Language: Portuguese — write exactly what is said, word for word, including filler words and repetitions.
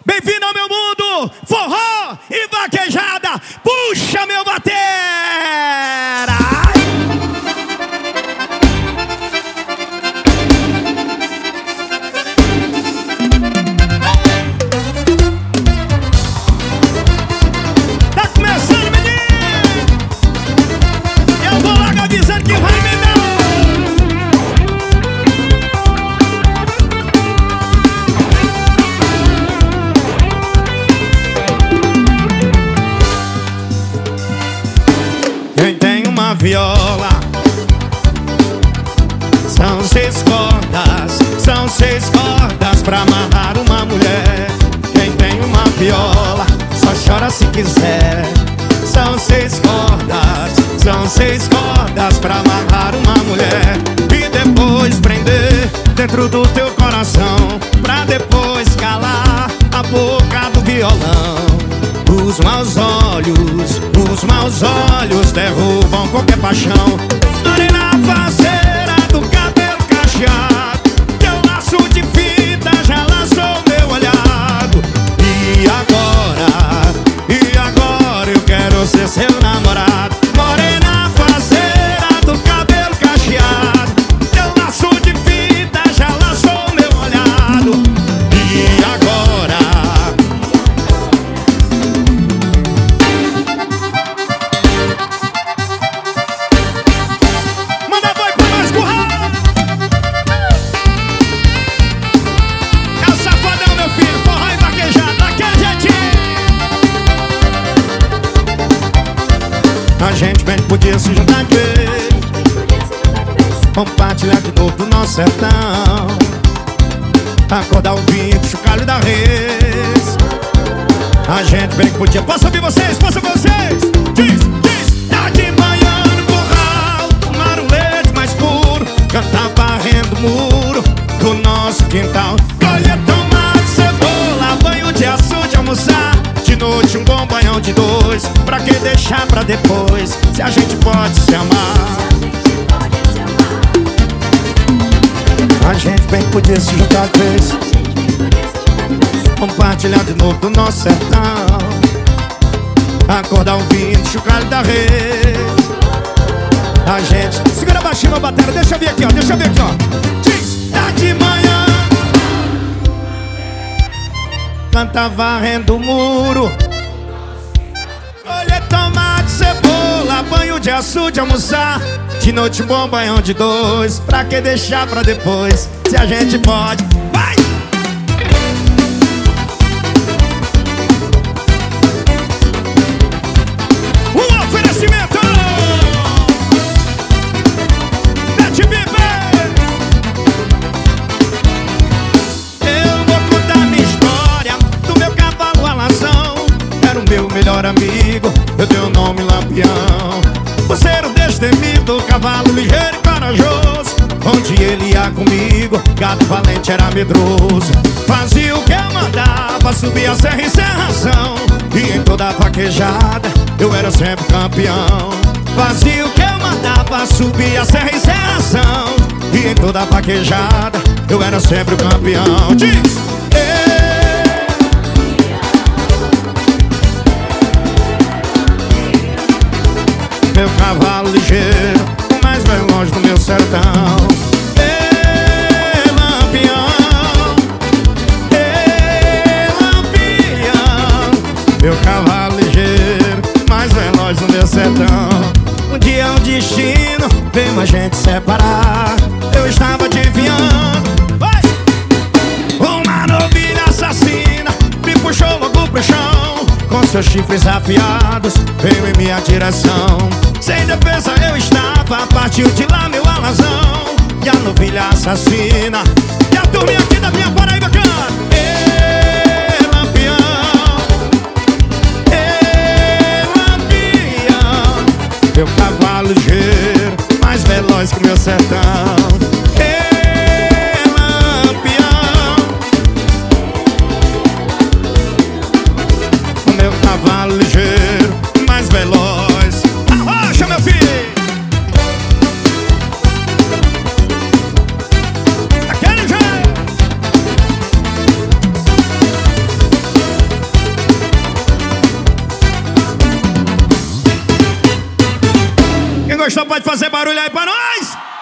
Bem-vindo ao meu mundo, forró e vaquejada. Puxa, meu batera! Tá começando, menino! Eu vou logo avisando que vai me dar. Quem tem uma viola, são seis cordas, são seis cordas pra amarrar uma mulher. Quem tem uma viola, só chora se quiser. São seis cordas, são seis cordas pra amarrar uma mulher. E depois prender dentro do teu coração, pra depois calar a boca do violão. Os maus olhos, os maus olhos derrubam qualquer paixão. Morena faceira do cabelo cacheado, teu laço de fita já laçou meu olhado. E agora, e agora eu quero ser seu namorado. Morena faceira do cabelo cacheado, teu laço de fita já laçou meu olhado. E agora, a gente bem podia se juntar de vez, compartilhar de novo do nosso sertão, acordar ouvindo o chocalho da res. A gente bem podia. Posso ouvir vocês? Posso ouvir vocês? Diz, diz. Tá de manhã no curral, tomar um leite mais puro, cantar varrendo o muro do nosso quintal, colher tomate, cebola, banho de açude, almoçar de noite um bom banhão de dois. Pra que deixar pra depois, se a gente pode se amar? A gente bem podia se juntar de vez, compartilhar de novo do nosso sertão, acordar ouvindo o chocalho da rede. A gente... Segura baixinho, meu batera, deixa eu ver aqui, ó, deixa eu ver aqui, ó. Diz, tá de manhã, canta varrendo o muro, colher tomate, cebola, banho de açude, almoçar de noite um bom banhão de dois. Pra que deixar pra depois, se a gente pode? Vai! Um oferecimento Pet Viver. Eu vou contar minha história do meu cavalo alazão. Era o meu melhor amigo, eu dei o nome Lampião. Por ser o destemido, cavalo ligeiro e corajoso, onde ele ia comigo, gato valente era medroso. Fazia o que eu mandava, subia a serra em serração, e em toda a vaquejada eu era sempre campeão. Fazia o que eu mandava, subia a serra em serração, e em toda a vaquejada eu era sempre o campeão. Diz! Meu cavalo ligeiro, o mais veloz do meu sertão. Ê, Lampião, ê, Lampião. Meu cavalo ligeiro, mais veloz do meu sertão. Um dia o destino veio a gente separar. Eu estava adivinhando, vai! Uma novilha assassina me puxou logo pro chão, com seus chifres afiados veio em minha direção. Sem defesa eu estava, partiu de lá meu alazão. E a novilha assassina, e a turminha aqui da minha Paraíba canta. Ê, Lampião, ê, Lampião. Meu cavalo ligeiro, mais veloz que meu sertão. Ê, Lampião, meu cavalo ligeiro, mais veloz. Arrocha, meu filho! Daquele jeito! gostou pode fazer barulho aí pra nós.